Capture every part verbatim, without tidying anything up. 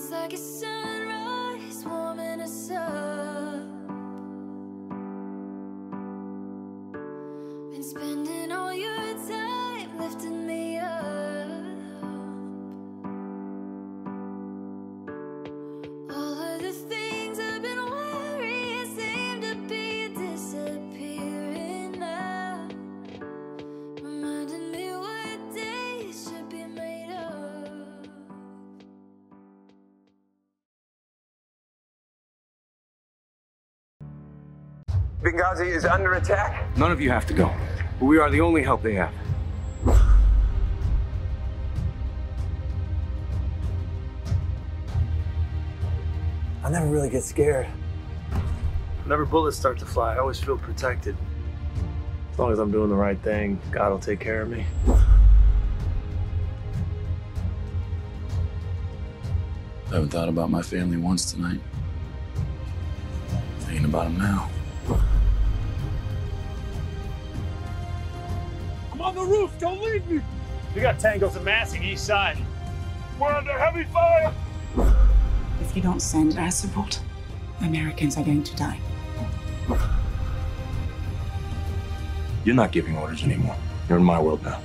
It's like a sunrise warming us up. Been spending all your time lifting me up. All of the things I've been worrying seem to be disappearing now. Reminding me what days should be made of. Benghazi is under attack. None of you have to go. We are the only help they have. I never really get scared. Whenever bullets start to fly, I always feel protected. As long as I'm doing the right thing, God will take care of me. I haven't thought about my family once tonight. Thinking about them now. I'm on the roof, don't leave me! We got tangos amassing east side. We're under heavy fire! If you don't send air support, Americans are going to die. You're not giving orders anymore. You're in my world now.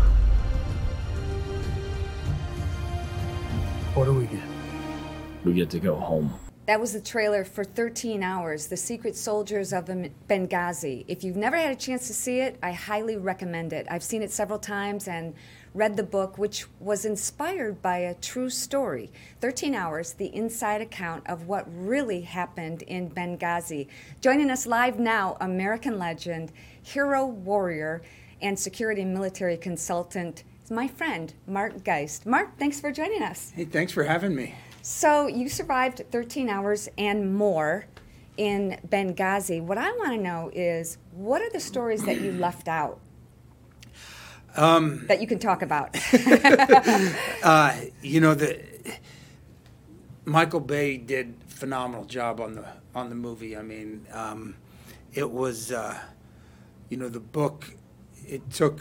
What do we get? We get to go home. That was the trailer for thirteen hours, The Secret Soldiers of Benghazi. If you've never had a chance to see it, I highly recommend it. I've seen it several times and read the book, which was inspired by a true story. thirteen hours, the inside account of what really happened in Benghazi. Joining us live now, American legend, hero warrior, and security and military consultant, my friend, Mark Geist. Mark, thanks for joining us. Hey, thanks for having me. So you survived thirteen hours and more in Benghazi. What I want to know is, what are the stories that you left out um, that you can talk about? uh, you know, the Michael Bay did a phenomenal job on the on the movie. I mean, um, it was, uh, you know, the book. It took.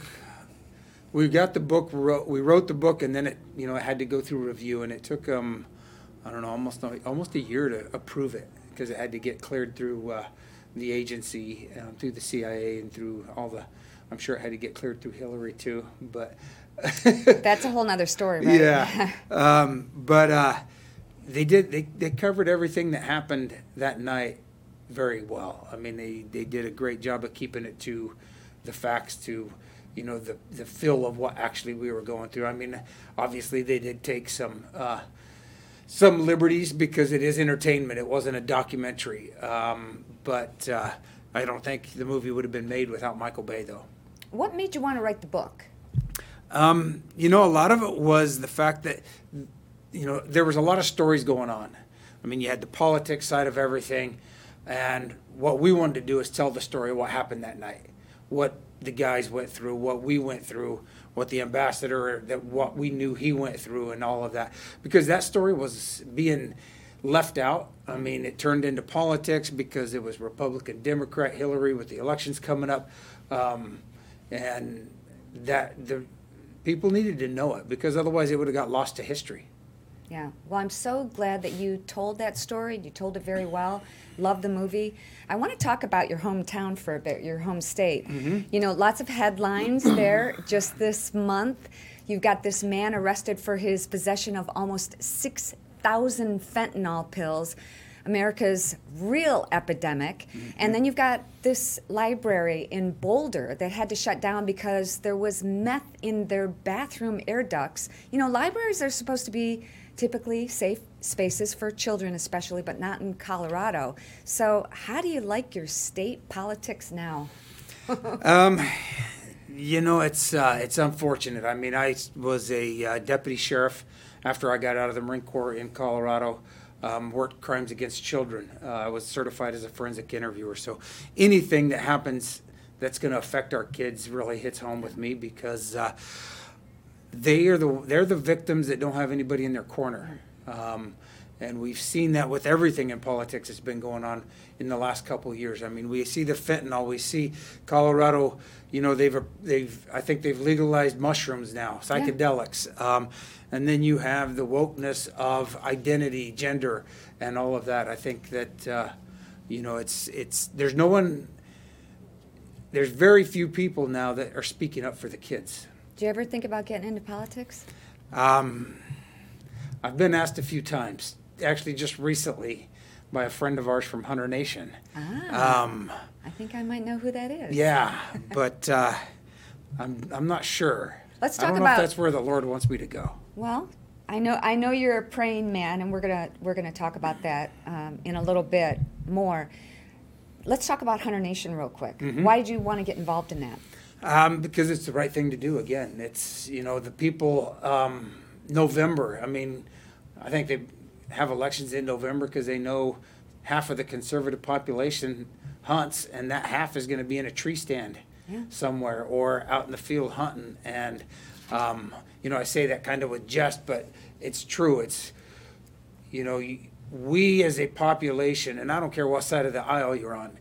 We got the book. We wrote, we wrote the book, and then it, you know, it had to go through review, and it took um. I don't know, almost almost a year to approve it, because it had to get cleared through uh, the agency, um, through the C I A, and through all the. I'm sure it had to get cleared through Hillary too, but. That's a whole nother story, right? Yeah, um, but uh, they did. They they covered everything that happened that night very well. I mean, they they did a great job of keeping it to the facts, to, you know, the the feel of what actually we were going through. I mean, obviously they did take some. Uh, Some liberties, because it is entertainment. It wasn't a documentary. Um, but uh, I don't think the movie would have been made without Michael Bay, though. What made you want to write the book? Um, you know, a lot of it was the fact that, you know, there was a lot of stories going on. I mean, you had the politics side of everything. And what we wanted to do is tell the story of what happened that night, what the guys went through, what we went through, what the ambassador, that what we knew he went through, and all of that, because that story was being left out. I mean, it turned into politics because it was Republican, Democrat, Hillary with the elections coming up, um, and that the people needed to know it, because otherwise it would have got lost to history. Yeah. Well, I'm so glad that you told that story. You told it very well. Love the movie. I want to talk about your hometown for a bit, your home state. Mm-hmm. You know, lots of headlines there just this month. You've got this man arrested for his possession of almost six thousand fentanyl pills, America's real epidemic. Mm-hmm. And then you've got this library in Boulder that had to shut down because there was meth in their bathroom air ducts. You know, libraries are supposed to be typically safe spaces for children especially, but not in Colorado. So how do you like your state politics now? um, you know, it's uh, it's unfortunate. I mean, I was a uh, deputy sheriff after I got out of the Marine Corps in Colorado, um, worked crimes against children. Uh, I was certified as a forensic interviewer. So anything that happens that's going to affect our kids really hits home with me, because uh, they are the they're the victims that don't have anybody in their corner. Um, And we've seen that with everything in politics that's been going on in the last couple of years. I mean, we see the fentanyl. We see Colorado, you know, they've, they've I think they've legalized mushrooms now, psychedelics. Yeah. Um, and then you have the wokeness of identity, gender, and all of that. I think that, uh, you know, it's, it's, there's no one, there's very few people now that are speaking up for the kids. Do you ever think about getting into politics? Um, I've been asked a few times. Actually, just recently, by a friend of ours from Hunter Nation. Ah, um, I think I might know who that is. Yeah, but uh, I'm I'm not sure. Let's talk I don't know about. if that's where the Lord wants me to go. Well, I know I know you're a praying man, and we're gonna we're gonna talk about that um, in a little bit more. Let's talk about Hunter Nation real quick. Mm-hmm. Why did you want to get involved in that? Um, because it's the right thing to do. Again, it's you know the people. Um, November. I mean, I think they have elections in November because they know half of the conservative population hunts, and that half is going to be in a tree stand yeah. somewhere or out in the field hunting. And, um, you know, I say that kind of with jest, but it's true. It's, you know, we as a population, and I don't care what side of the aisle you're on,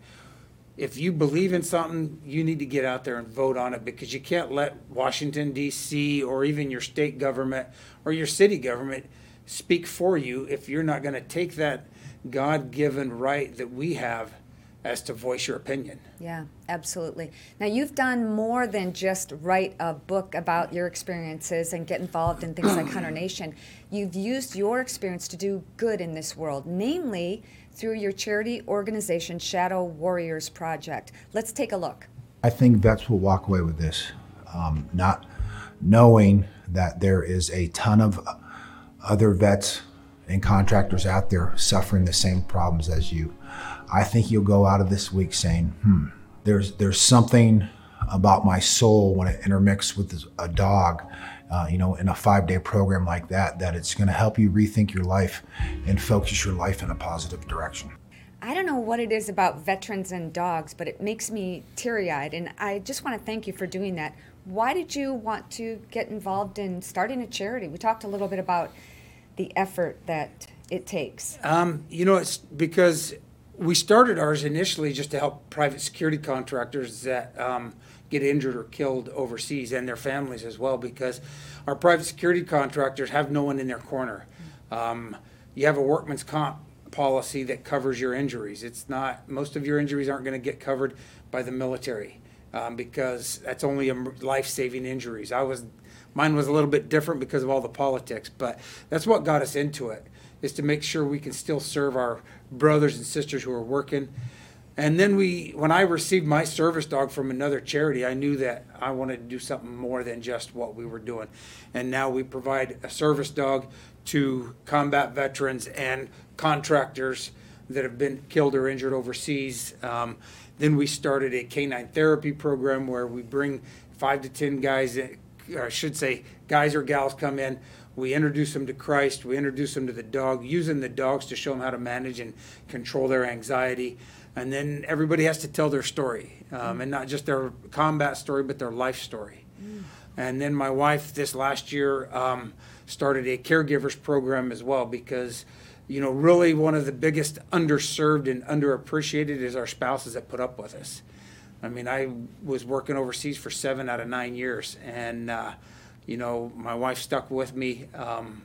if you believe in something, you need to get out there and vote on it, because you can't let Washington, D C, or even your state government or your city government speak for you if you're not going to take that God-given right that we have as to voice your opinion. Yeah, absolutely. Now, you've done more than just write a book about your experiences and get involved in things like Hunter Nation. You've used your experience to do good in this world, namely through your charity organization, Shadow Warriors Project. Let's take a look. I think vets will walk away with this, um, not knowing that there is a ton of other vets and contractors out there suffering the same problems as you. I think you'll go out of this week saying, hmm, there's there's something about my soul when it intermixes with a dog, uh, you know, in a five-day program like that, that it's going to help you rethink your life and focus your life in a positive direction. I don't know what it is about veterans and dogs, but it makes me teary-eyed, and I just want to thank you for doing that. Why did you want to get involved in starting a charity? We talked a little bit about the effort that it takes. Um, you know, it's because we started ours initially just to help private security contractors that um, get injured or killed overseas, and their families as well, because our private security contractors have no one in their corner. Um, you have a workman's comp policy that covers your injuries. It's not, most of your injuries aren't going to get covered by the military um, because that's only a life-saving injuries. I was, mine was a little bit different because of all the politics, but that's what got us into it, is to make sure we can still serve our brothers and sisters who are working. And then we, when I received my service dog from another charity, I knew that I wanted to do something more than just what we were doing. And now we provide a service dog to combat veterans and contractors that have been killed or injured overseas. Um, then we started a canine therapy program where we bring five to ten guys, in, or I should say guys or gals come in. We introduce them to Christ. We introduce them to the dog, using the dogs to show them how to manage and control their anxiety. And then everybody has to tell their story, um, and not just their combat story, but their life story. Mm. And then my wife this last year um, started a caregivers program as well, because, you know, really one of the biggest underserved and underappreciated is our spouses that put up with us. I mean, I was working overseas for seven out of nine years, and, uh, you know, my wife stuck with me. Um,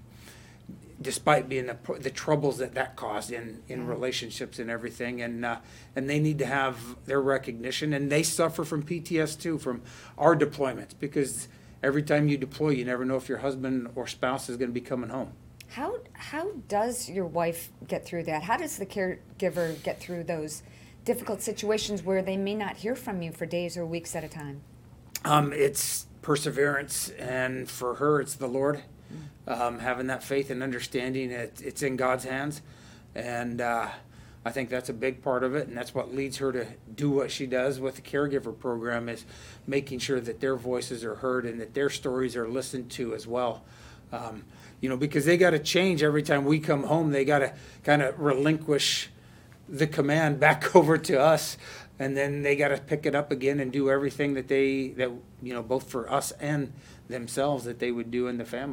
despite being the, the troubles that that caused in, in mm. relationships and everything. And uh, and they need to have their recognition, and they suffer from P T S too, from our deployments, because every time you deploy, you never know if your husband or spouse is going to be coming home. How how does your wife get through that? How does the caregiver get through those difficult situations where they may not hear from you for days or weeks at a time? Um, it's perseverance, and for her, it's the Lord. Um, having that faith and understanding that it's in God's hands. And uh, I think that's a big part of it, and that's what leads her to do what she does with the caregiver program, is making sure that their voices are heard and that their stories are listened to as well. Um, you know, because they got to change every time we come home. They got to kind of relinquish the command back over to us, and then they got to pick it up again and do everything that they, that you know, both for us and themselves, that they would do in the family.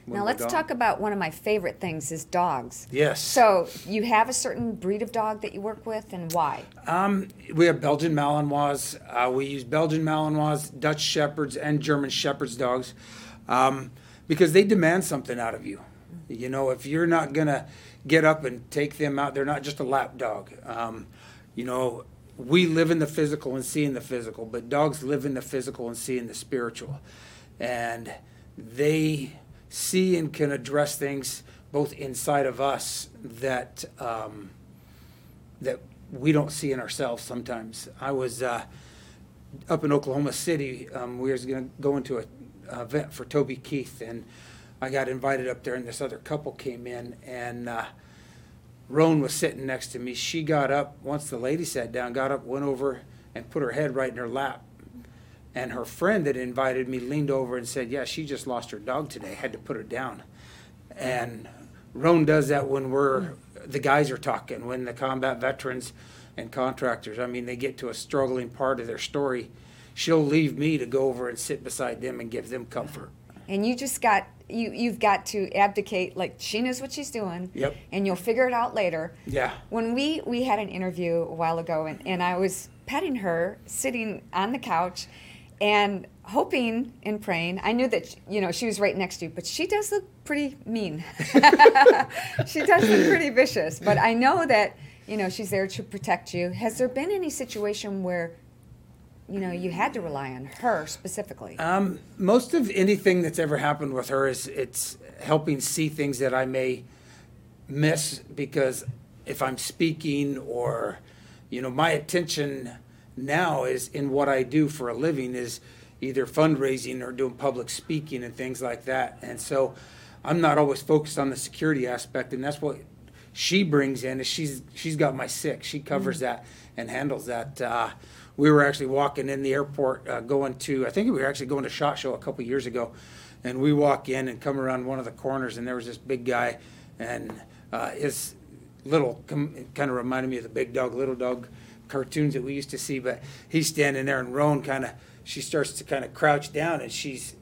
when Now we're let's gone. talk about one of my favorite things is dogs. Yes. So you have a certain breed of dog that you work with, and why? Um, we have Belgian Malinois. Uh, we use Belgian Malinois, Dutch Shepherds, and German Shepherds dogs um, because they demand something out of you. You know, if you're not going to get up and take them out, they're not just a lap dog. Um, you know, we live in the physical and see in the physical, but dogs live in the physical and see in the spiritual. And they see and can address things both inside of us that um, that we don't see in ourselves sometimes. I was uh, up in Oklahoma City. Um, we was going to go into a a event for Toby Keith, and I got invited up there, and this other couple came in, and uh, Roan was sitting next to me. She got up, once the lady sat down, got up, went over and put her head right in her lap. And her friend that invited me leaned over and said, yeah, she just lost her dog today, had to put her down. And Roan does that when we're, the guys are talking, when the combat veterans and contractors, I mean, they get to a struggling part of their story, she'll leave me to go over and sit beside them and give them comfort. And you just got, you, you've got to abdicate, like she knows what she's doing. Yep. And you'll figure it out later. Yeah. When we, we had an interview a while ago, and, and I was petting her, sitting on the couch, and hoping and praying. I knew that, you know, she was right next to you, but she does look pretty mean. She does look pretty vicious. But I know that, you know, she's there to protect you. Has there been any situation where, you know, you had to rely on her specifically? Um, most of anything that's ever happened with her is it's helping see things that I may miss, because if I'm speaking or, you know, my attention now is in what I do for a living is either fundraising or doing public speaking and things like that. And so I'm not always focused on the security aspect, and that's what she brings in is she's she's got my six. She covers mm-hmm. that and handles that. Uh, we were actually walking in the airport uh, going to, I think we were actually going to SHOT Show a couple years ago, and we walk in and come around one of the corners, and there was this big guy, and uh, his little, com- kind of reminded me of the Big Dog, Little Dog cartoons that we used to see, but he's standing there, and Roan kind of, she starts to kind of crouch down, and she's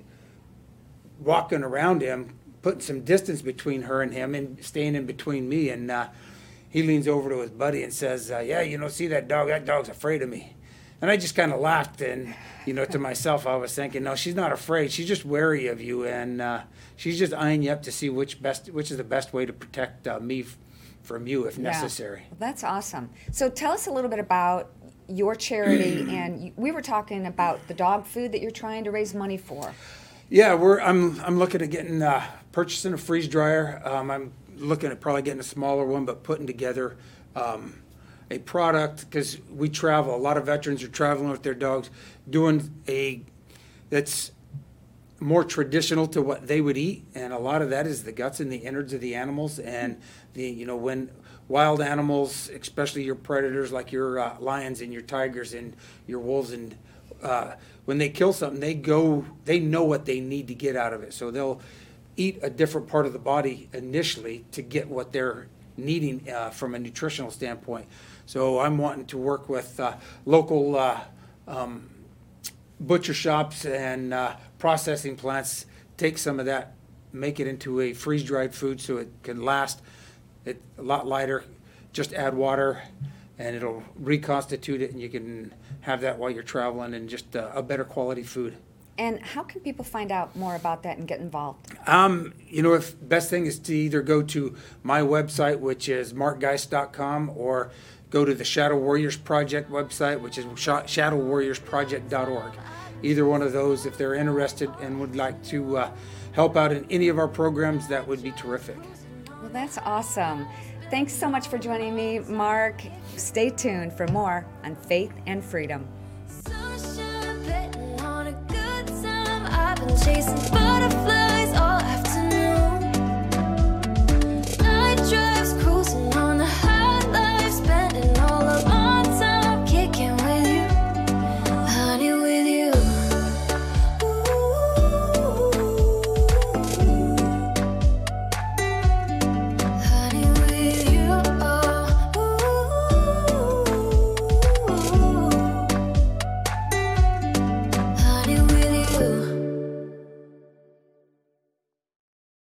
walking around him, putting some distance between her and him, and staying in between me, and uh, he leans over to his buddy and says, uh, yeah, you know, see that dog, that dog's afraid of me. And I just kind of laughed, and, you know, to myself, I was thinking, no, she's not afraid. She's just wary of you, and uh, she's just eyeing you up to see which best, which is the best way to protect uh, me f- from you if Yeah. necessary. Well, that's awesome. So tell us a little bit about your charity, and you, we were talking about the dog food that you're trying to raise money for. Yeah, we're. I'm. I'm looking at getting uh, purchasing a freeze dryer. Um, I'm looking at probably getting a smaller one, but putting together um, a product, because we travel. A lot of veterans are traveling with their dogs, doing a that's more traditional to what they would eat, and a lot of that is the guts and the innards of the animals, and the you know when wild animals, especially your predators like your uh, lions and your tigers and your wolves, and uh, when they kill something, they go, they know what they need to get out of it, so they'll eat a different part of the body initially to get what they're needing uh, from a nutritional standpoint. So I'm wanting to work with uh, local uh, um, butcher shops and uh, processing plants, take some of that, make it into a freeze-dried food so it can last. It's a lot lighter, just add water and it'll reconstitute it, and you can have that while you're traveling, and just uh, a better quality food. And how can people find out more about that and get involved? Um, you know, if best thing is to either go to my website, which is mark geist dot com, or go to the Shadow Warriors Project website, which is shadow warriors project dot org. Either one of those, if they're interested and would like to uh, help out in any of our programs, that would be terrific. Well, that's awesome. Thanks so much for joining me, Mark. Stay tuned for more on Faith and Freedom. Sunshine betting on a good time. I've been chasing.